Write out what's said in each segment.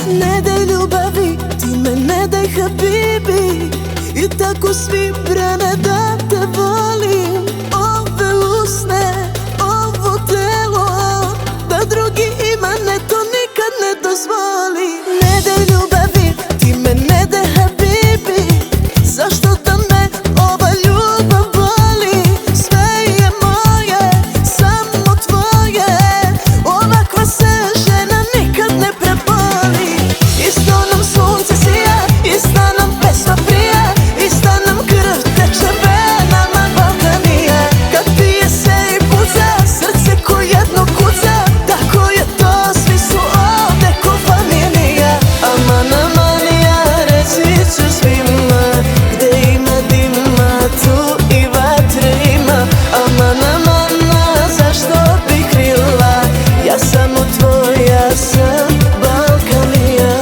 Ne daj ljubavi, ti me ne daj habibi, i tako svi brane da te volim. Ove usne, ovo telo, da drugi ima ne, to nikad ne dozvoli. Ne daj ljubavi, ti me ne daj habibi, zašto da me ova ljubav boli? Sve je moje, samo tvoje, ovakva se žena nikad ne preboli. Isto nam sunce sija, ista nam pesma prija, ista nam krv teče venama Balkanija. Kad pije se i puca, srce ko jedno kuca, tako je to, svi su ovde ko familija. Aman, aman, ja reći ću svima, gde ima dima, tu i vatre ima. Aman, aman, a zašto bi krila, ja samo tvoja sam Balkanija.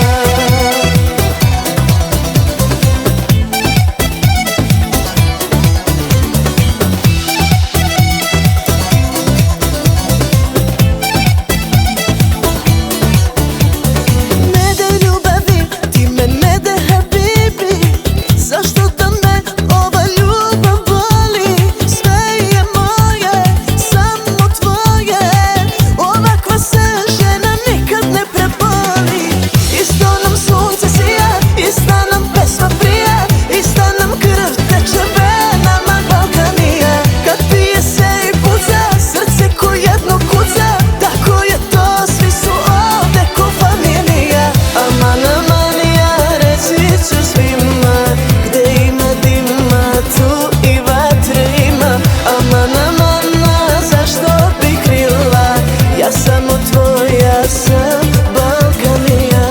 Ne daj ljubavi, ti me ne daj habibi, zašto da me ova ljubav boli? Sve je moje, samo tvoje, ovakva se žena nikad ne preboli. Isto nam sunce sija, ista nam pesma prija, ista nam krv teče venama Balkanija. Kad pije se i puca, srce ko jedno kuca, tako je to, svi su ovde ko familija. Aman, aman, ja reći ću svima, gde ima dima, tu i vatre ima. Aman, aman, a zašto bi krila, ja samo tvoja sam Balkanija.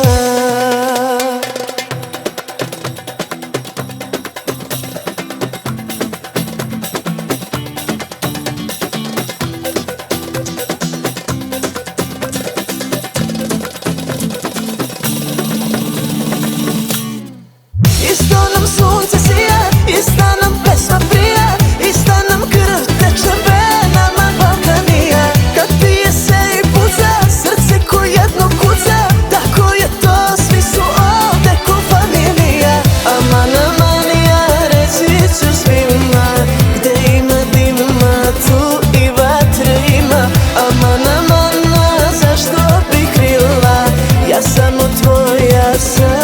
Isto nam sunce sija, ista nam pesma prija, ista nam krv teče venama Balkanija. Kad pije se i puca, srce ko jedno kuca, tako je to, svi su ovde ko familija. Aman, aman, ja reći ću svima, gde ima dima, tu i vatre ima. Aman, aman, a zašto bi krila, ja samo tvoja sam